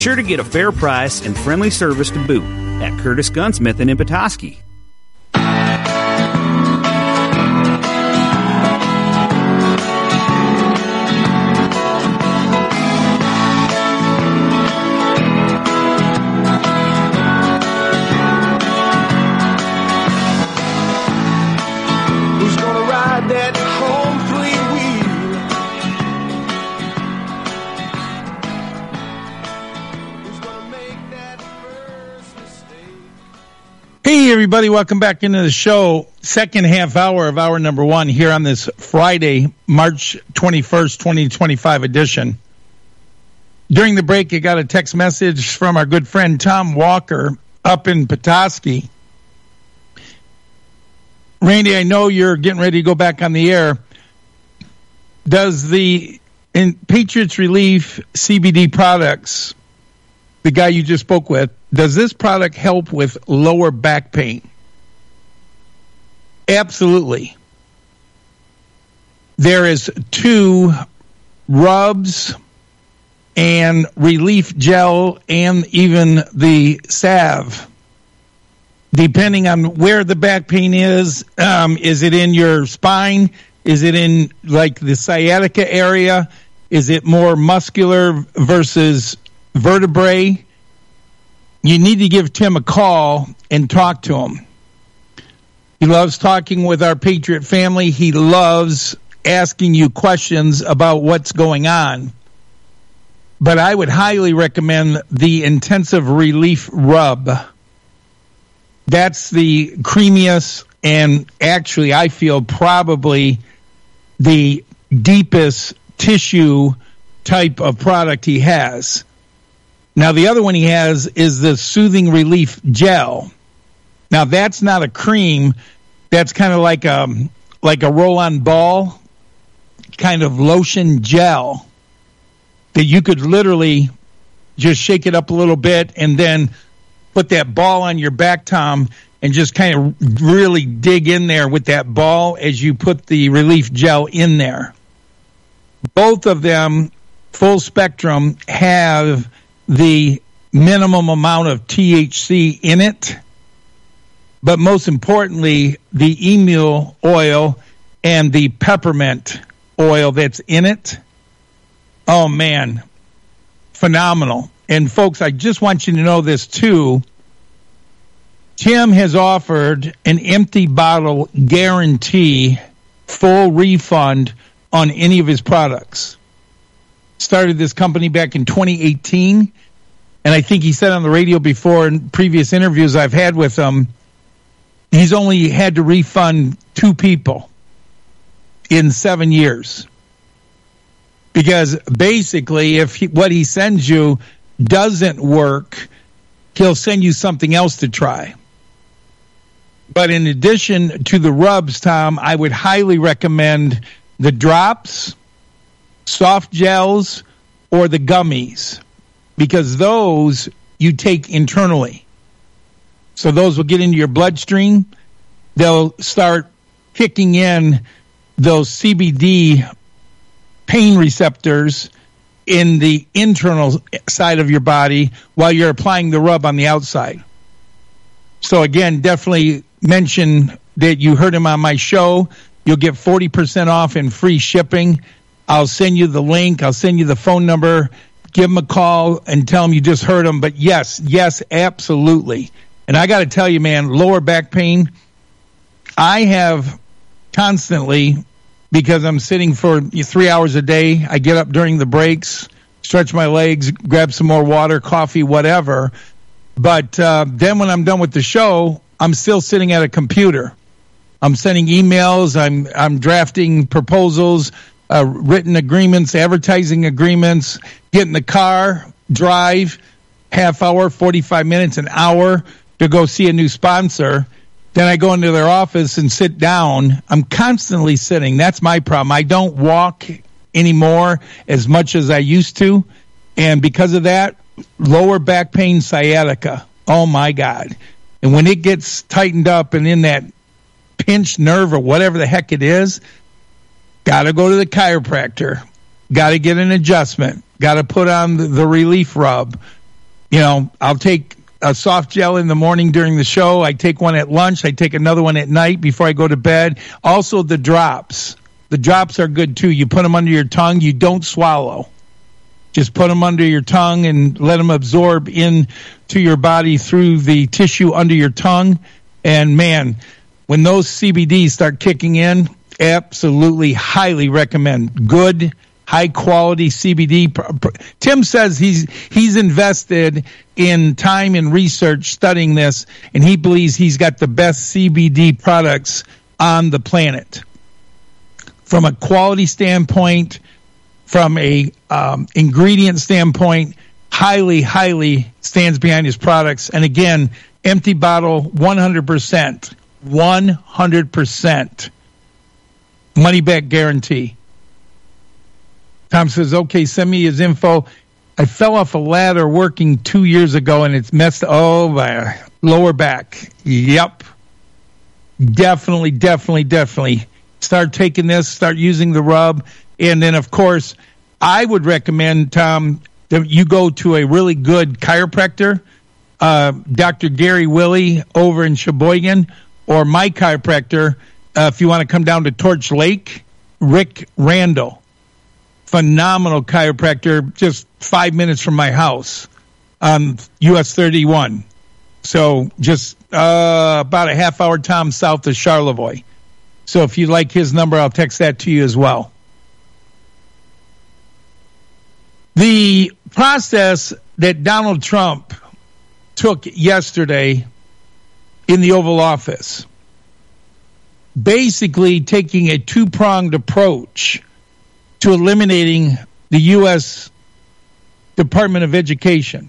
Sure to get a fair price and friendly service to boot at Curtis Gunsmith in Petoskey. Hey, everybody. Welcome back into the show. Second half hour of hour number one here on this Friday, March 21st, 2025 edition. During the break, I got a text message from our good friend Tom Walker up in Petoskey. Randy, I know you're getting ready to go back on the air. Does the Patriots Relief CBD products, the guy you just spoke with, does this product help with lower back pain? Absolutely. There is 2 rubs and relief gel and even the salve. Depending on where the back pain is it in your spine? Is it in like the sciatica area? Is it more muscular versus vertebrae? You need to give Tim a call and talk to him. He loves talking with our Patriot family. He loves asking you questions about what's going on. But I would highly recommend the Intensive Relief Rub. That's the creamiest and actually I feel probably the deepest tissue type of product he has. Now, the other one he has is the Soothing Relief Gel. Now, that's not a cream. That's kind of like a roll-on ball kind of lotion gel that you could literally just shake it up a little bit and then put that ball on your back, Tom, and just kind of really dig in there with that ball as you put the relief gel in there. Both of them, full spectrum, have the minimum amount of THC in it, but most importantly, the emu oil and the peppermint oil that's in it. Oh, man, phenomenal. And, folks, I just want you to know this, too. Tim has offered an empty bottle guarantee, full refund on any of his products. Started this company back in 2018, and I think he said on the radio before in previous interviews I've had with him, he's only had to refund 2 people in 7 years. Because basically, if what he sends you doesn't work, he'll send you something else to try. But in addition to the rubs, Tom, I would highly recommend the drops, soft gels, or the gummies, because those you take internally. So those will get into your bloodstream. They'll start kicking in those CBD pain receptors in the internal side of your body while you're applying the rub on the outside. So again, definitely mention that you heard him on my show. You'll get 40% off and free shipping. I'll send you the link. I'll send you the phone number. Give him a call and tell him you just heard him. But yes, absolutely. And I got to tell you, man, lower back pain, I have constantly, because I'm sitting for 3 hours a day. I get up during the breaks, stretch my legs, grab some more water, coffee, whatever. But then when I'm done with the show, I'm still sitting at a computer. I'm sending emails. I'm drafting proposals, written agreements, advertising agreements, get in the car, drive, half hour, 45 minutes, an hour to go see a new sponsor. Then I go into their office and sit down. I'm constantly sitting. That's my problem. I don't walk anymore as much as I used to. And because of that, lower back pain, sciatica. Oh, my God. And when it gets tightened up and in that pinched nerve or whatever the heck it is, got to go to the chiropractor. Got to get an adjustment. Got to put on the relief rub. I'll take a soft gel in the morning during the show. I take one at lunch. I take another one at night before I go to bed. Also, the drops. The drops are good, too. You put them under your tongue. You don't swallow. Just put them under your tongue and let them absorb into your body through the tissue under your tongue. And, man, when those CBDs start kicking in, absolutely highly recommend. Good, high-quality CBD. Tim says he's invested in time and research studying this, and he believes he's got the best CBD products on the planet. From a quality standpoint, from a ingredient standpoint, highly stands behind his products. And again, empty bottle, 100%. 100%. Money back guarantee. Tom says, okay, send me his info. I fell off a ladder working 2 years ago, and it's messed. Oh, my lower back. Yep. Definitely. Start taking this. Start using the rub. And then, of course, I would recommend, Tom, that you go to a really good chiropractor, Dr. Gary Willie over in Sheboygan, or my chiropractor, if you want to come down to Torch Lake, Rick Randall. Phenomenal chiropractor, just 5 minutes from my house on US 31. So just about a half-hour, Tom, south of Charlevoix. So if you'd like his number, I'll text that to you as well. The process that Donald Trump took yesterday in the Oval Office, basically taking a two-pronged approach to eliminating the U.S. Department of Education.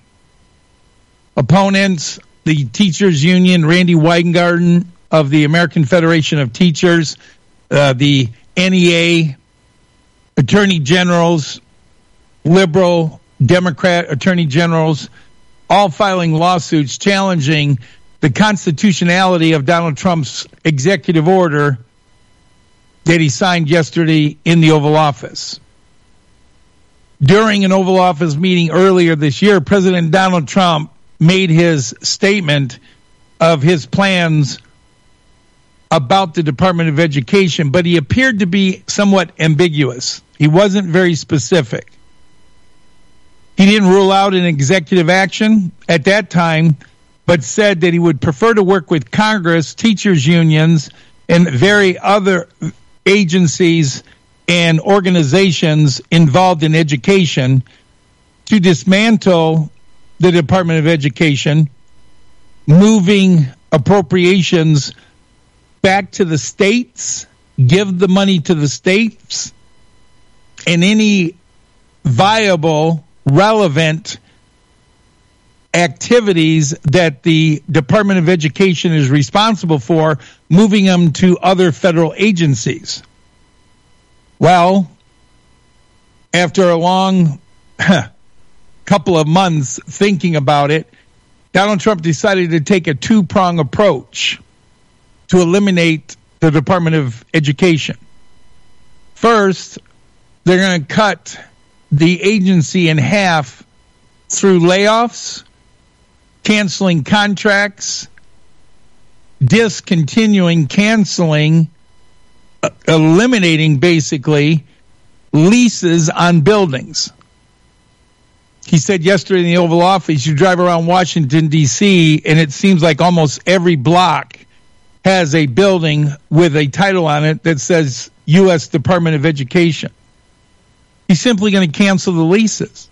Opponents, the Teachers Union, Randy Weingarten of the American Federation of Teachers, the NEA, attorney generals, liberal, Democrat attorney generals, all filing lawsuits challenging the constitutionality of Donald Trump's executive order that he signed yesterday in the Oval Office. During an Oval Office meeting earlier this year, President Donald Trump made his statement of his plans about the Department of Education, but he appeared to be somewhat ambiguous. He wasn't very specific. He didn't rule out an executive action at that time, but said that he would prefer to work with Congress, teachers' unions, and very other agencies and organizations involved in education to dismantle the Department of Education, moving appropriations back to the states, give the money to the states, and any viable, relevant activities that the Department of Education is responsible for, moving them to other federal agencies. Well, after a long couple of months thinking about it, Donald Trump decided to take a two-prong approach to eliminate the Department of Education. First, they're going to cut the agency in half through layoffs, canceling contracts, discontinuing, canceling, eliminating basically leases on buildings. He said yesterday in the Oval Office, you drive around Washington, D.C., and it seems like almost every block has a building with a title on it that says U.S. Department of Education. He's simply going to cancel the leases.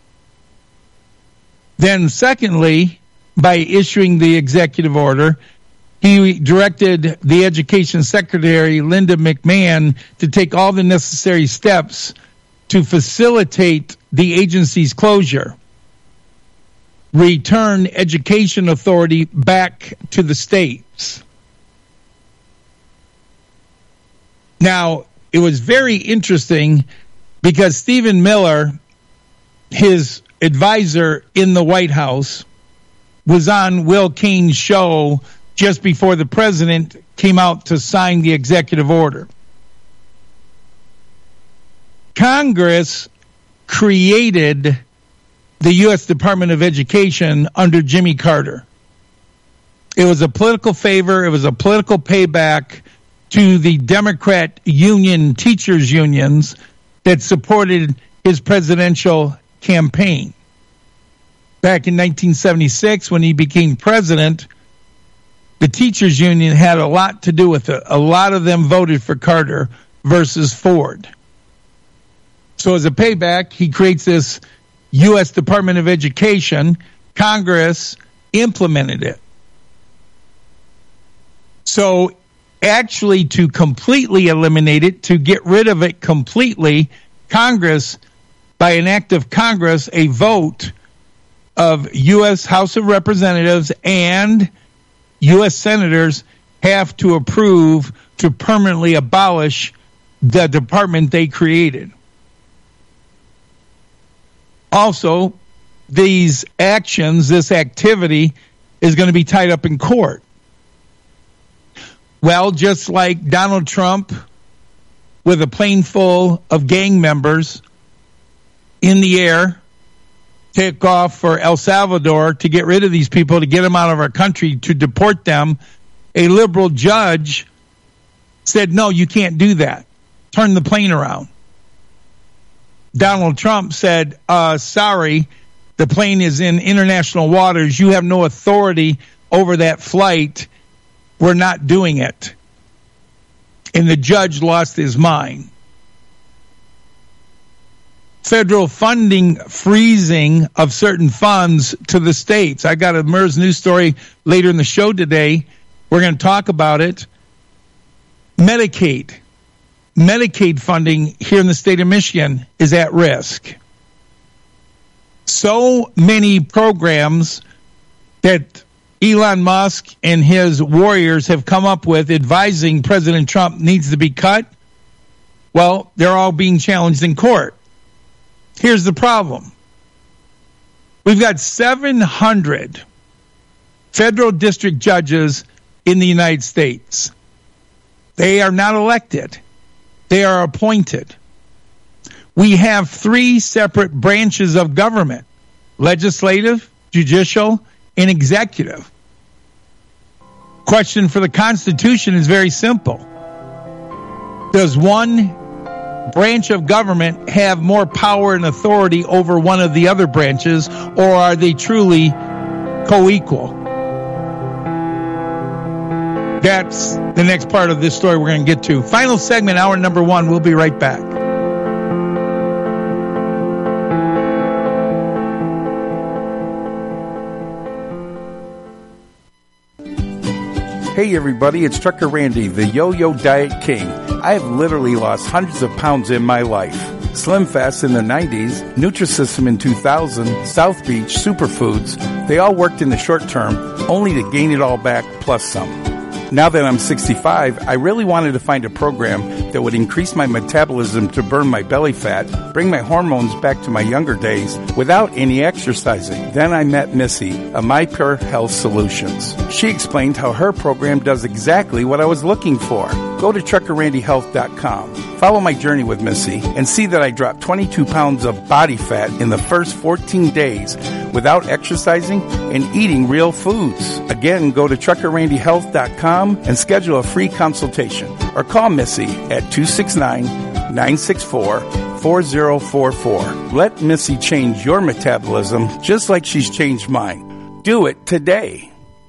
Then secondly, by issuing the executive order, he directed the Education Secretary, Linda McMahon, to take all the necessary steps to facilitate the agency's closure, return education authority back to the states. Now, it was very interesting because Stephen Miller, his advisor in the White House, was on Will Kane's show just before the president came out to sign the executive order. Congress created the U.S. Department of Education under Jimmy Carter. It was a political favor. It was a political payback to the Democrat union, teachers unions, that supported his presidential campaign. Back in 1976, when he became president, the teachers union had a lot to do with it. A lot of them voted for Carter versus Ford. So as a payback, he creates this U.S. Department of Education. Congress implemented it. So actually, to completely eliminate it, to get rid of it completely, Congress, by an act of Congress, a vote of U.S. House of Representatives and U.S. senators have to approve to permanently abolish the department they created. Also, these actions, this activity, is going to be tied up in court. Well, just like Donald Trump with a plane full of gang members in the air take off for El Salvador to get rid of these people, to get them out of our country, to deport them, a liberal judge said, no, you can't do that. Turn the plane around. Donald Trump said, sorry, the plane is in international waters. You have no authority over that flight. We're not doing it. And the judge lost his mind. Federal funding freezing of certain funds to the states. I got a MERS news story later in the show today. We're going to talk about it. Medicaid funding here in the state of Michigan is at risk. So many programs that Elon Musk and his warriors have come up with advising President Trump needs to be cut. Well, they're all being challenged in court. Here's the problem. We've got 700 federal district judges in the United States. They are not elected. They are appointed. We have 3 separate branches of government: legislative, judicial, and executive. Question for the Constitution is very simple. Does one branch of government have more power and authority over one of the other branches, or are they truly co-equal? That's the next part of this story we're going to get to. Final segment, hour number 1. We'll be right back. Hey everybody, it's Trucker Randy, the Yo-Yo Diet King. I have literally lost hundreds of pounds in my life. Slim Fast in the 90s, Nutrisystem in 2000, South Beach, Superfoods, they all worked in the short term, only to gain it all back plus some. Now that I'm 65, I really wanted to find a program that would increase my metabolism to burn my belly fat, bring my hormones back to my younger days without any exercising. Then I met Missy of My Pure Health Solutions. She explained how her program does exactly what I was looking for. Go to TruckerRandyHealth.com. Follow my journey with Missy and see that I dropped 22 pounds of body fat in the first 14 days without exercising and eating real foods. Again, go to TruckerRandyHealth.com and schedule a free consultation or call Missy at 269-964-4044. Let Missy change your metabolism just like she's changed mine. Do it today.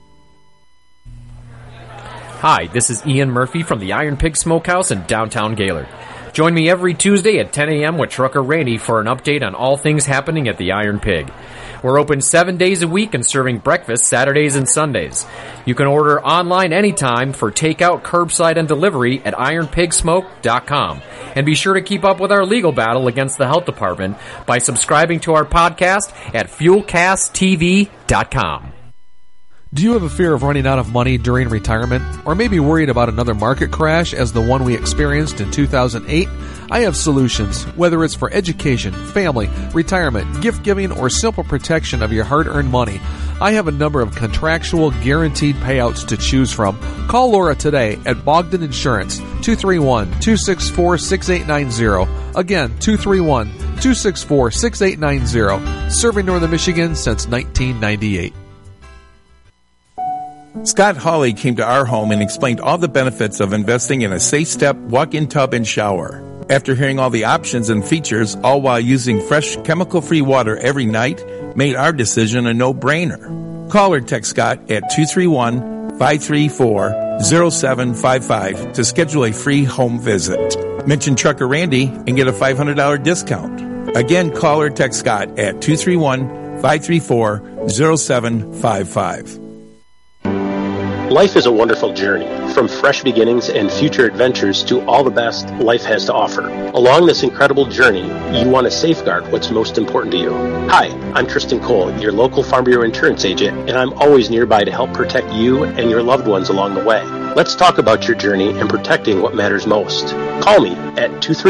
Hi, this is Ian Murphy from the Iron Pig Smokehouse in downtown Gaylord. Join me every Tuesday at 10 a.m. with Trucker Randy for an update on all things happening at the Iron Pig. We're open 7 days a week and serving breakfast Saturdays and Sundays. You can order online anytime for takeout, curbside, and delivery at ironpigsmoke.com. And be sure to keep up with our legal battle against the health department by subscribing to our podcast at fuelcasttv.com. Do you have a fear of running out of money during retirement? Or maybe worried about another market crash as the one we experienced in 2008? I have solutions, whether it's for education, family, retirement, gift giving, or simple protection of your hard-earned money. I have a number of contractual guaranteed payouts to choose from. Call Laura today at Bogdan Insurance, 231-264-6890. Again, 231 264-6890. Serving Northern Michigan since 1998. Scott Hawley came to our home and explained all the benefits of investing in a Safe Step walk-in tub and shower. After hearing all the options and features, all while using fresh, chemical-free water every night, made our decision a no-brainer. Call or text Scott at 231-534-0755 to schedule a free home visit. Mention Trucker Randy and get a $500 discount. Again, call or text Scott at 231-534-0755. Life is a wonderful journey, from fresh beginnings and future adventures to all the best life has to offer. Along this incredible journey, you want to safeguard what's most important to you. Hi, I'm Tristan Cole, your local Farm Bureau insurance agent, and I'm always nearby to help protect you and your loved ones along the way. Let's talk about your journey and protecting what matters most. Call me at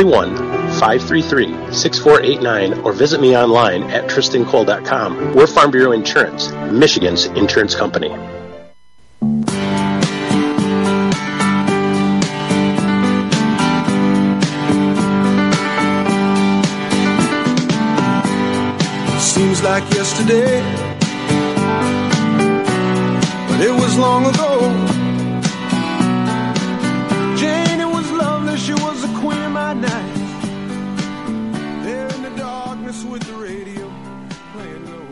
231-533-6489 or visit me online at tristancole.com. We're Farm Bureau Insurance, Michigan's insurance company. Seems like yesterday, but it was long ago. Jane, it was lovely, she was the queen of my night. There in the darkness with the radio playing low.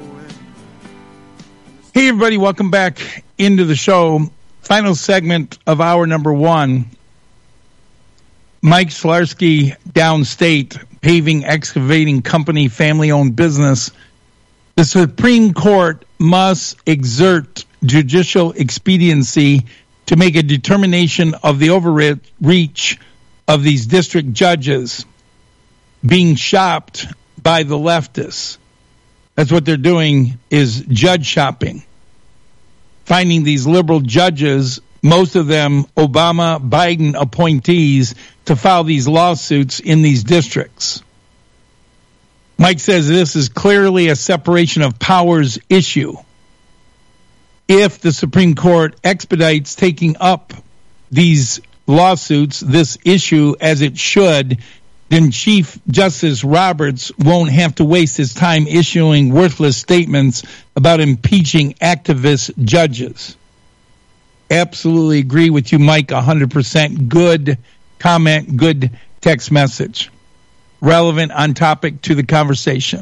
Hey everybody, welcome back into the show. Final segment of hour number one. Mike Szlarski, Downstate, paving excavating company, family-owned business. The Supreme Court must exert judicial expediency to make a determination of the overreach of these district judges being shopped by the leftists. That's what they're doing, is judge shopping. Finding these liberal judges, most of them Obama, Biden appointees, to file these lawsuits in these districts. Mike says this is clearly a separation of powers issue. If the Supreme Court expedites taking up these lawsuits, this issue as it should, then Chief Justice Roberts won't have to waste his time issuing worthless statements about impeaching activist judges. Absolutely agree with you, Mike, 100%. Good comment, good text message. Relevant, on topic to the conversation.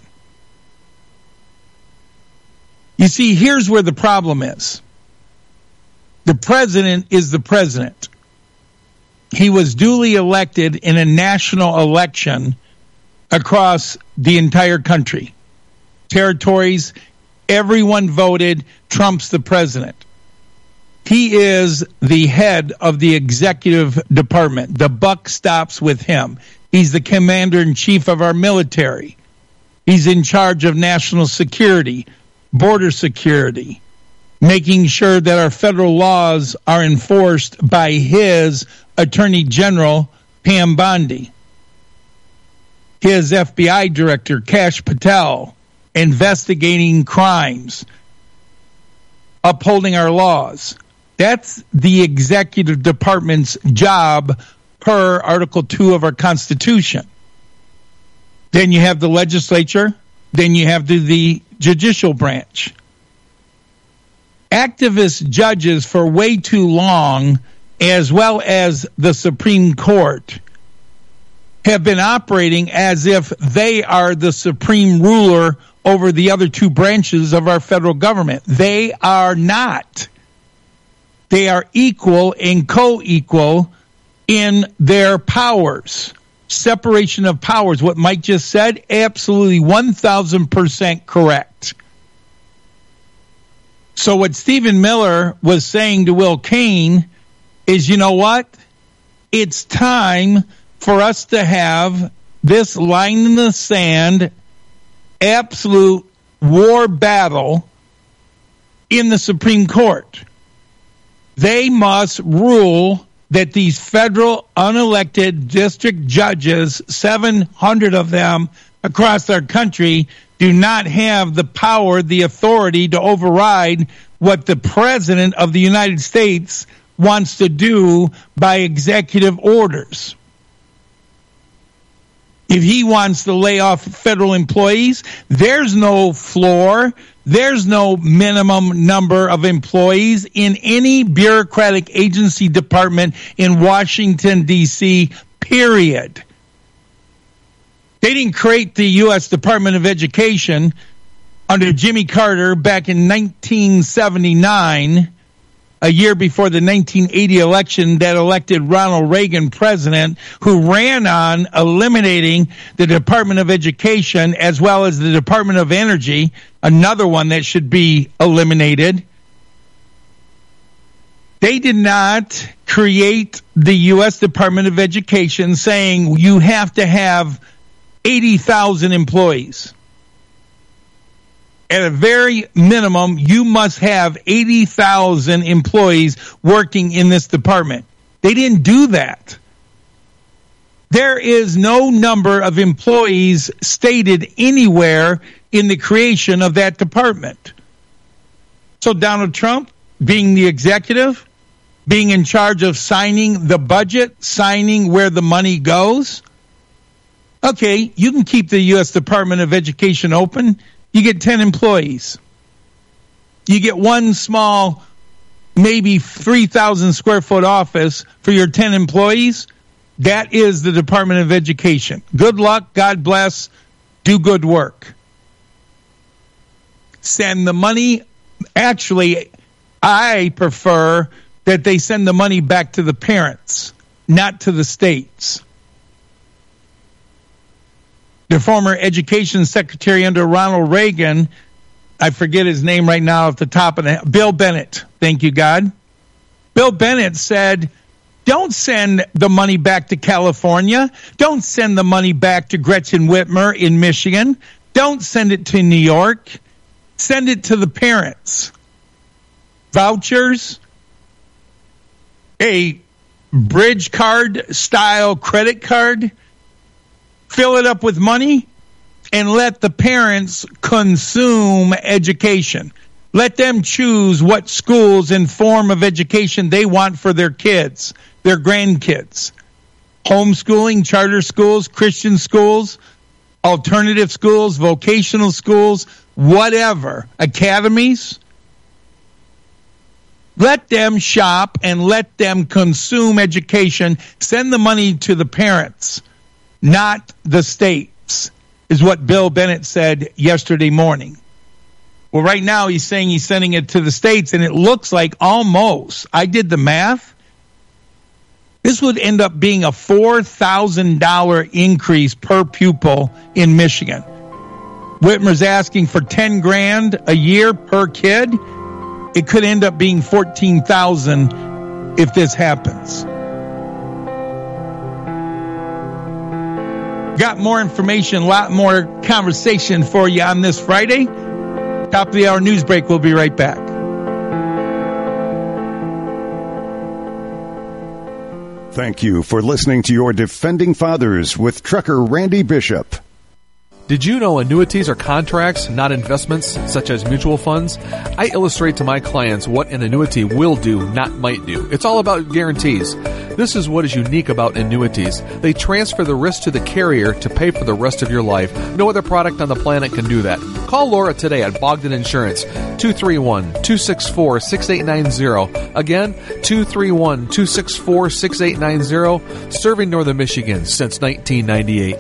You see, here's where the problem is. The president is the president. He was duly elected in a national election across the entire country. Territories, everyone voted. Trump's the president. He is the head of the executive department. The buck stops with him. He's the commander-in-chief of our military. He's in charge of national security, border security, making sure that our federal laws are enforced by his Attorney General, Pam Bondi. His FBI Director, Kash Patel, investigating crimes, upholding our laws. That's the executive department's job per Article 2 of our Constitution. Then you have the legislature. Then you have the judicial branch. Activist judges for way too long, as well as the Supreme Court, have been operating as if they are the supreme ruler over the other two branches of our federal government. They are not. They are equal and co-equal in their powers. Separation of powers. What Mike just said, absolutely 1,000% correct. So what Stephen Miller was saying to Will Cain is, you know what? It's time for us to have this line in the sand, absolute war battle in the Supreme Court. They must rule that these federal unelected district judges, 700 of them across our country, do not have the power, the authority to override what the President of the United States wants to do by executive orders. If he wants to lay off federal employees, there's no floor. There's no minimum number of employees in any bureaucratic agency department in Washington, D.C., period. They didn't create the U.S. Department of Education under Jimmy Carter back in 1979, a year before the 1980 election that elected Ronald Reagan president, who ran on eliminating the Department of Education as well as the Department of Energy, another one that should be eliminated. They did not create the U.S. Department of Education saying you have to have 80,000 employees. At a very minimum, you must have 80,000 employees working in this department. They didn't do that. There is no number of employees stated anywhere in the creation of that department. So Donald Trump, being the executive, being in charge of signing the budget, signing where the money goes, okay, you can keep the U.S. Department of Education open. You get 10 employees. You get one small, maybe 3,000 square foot office for your 10 employees. That is the Department of Education. Good luck. God bless. Do good work. Send the money. Actually, I prefer that they send the money back to the parents, not to the states. The former education secretary under Ronald Reagan, I forget his name right now off the top of the head, Bill Bennett, thank you, God. Bill Bennett said, don't send the money back to California. Don't send the money back to Gretchen Whitmer in Michigan. Don't send it to New York. Send it to the parents. Vouchers, a bridge card style credit card, fill it up with money, and let the parents consume education. Let them choose what schools and form of education they want for their kids, their grandkids. Homeschooling, charter schools, Christian schools, alternative schools, vocational schools, whatever, academies. Let them shop and let them consume education. Send the money to the parents, not the states, is what Bill Bennett said yesterday morning. Well, right now he's saying he's sending it to the states, and it looks like almost, I did the math, this would end up being a $4,000 increase per pupil in Michigan. Whitmer's asking for $10,000 a year per kid. It could end up being $14,000 if this happens. Got more information, a lot more conversation for you on this Friday. Top of the hour news break. We'll be right back. Thank you for listening to your Defending Fathers with Trucker Randy Bishop. Did you know annuities are contracts, not investments, such as mutual funds? I illustrate to my clients what an annuity will do, not might do. It's all about guarantees. This is what is unique about annuities. They transfer the risk to the carrier to pay for the rest of your life. No other product on the planet can do that. Call Laura today at Bogdan Insurance, 231-264-6890. Again, 231-264-6890, serving Northern Michigan since 1998.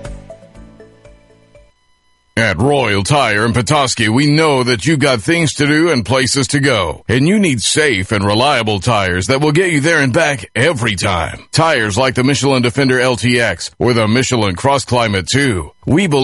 At Royal Tire in Petoskey, we know that you got things to do and places to go, and you need safe and reliable tires that will get you there and back every time. Tires like the Michelin Defender LTX or the Michelin Cross Climate 2. We believe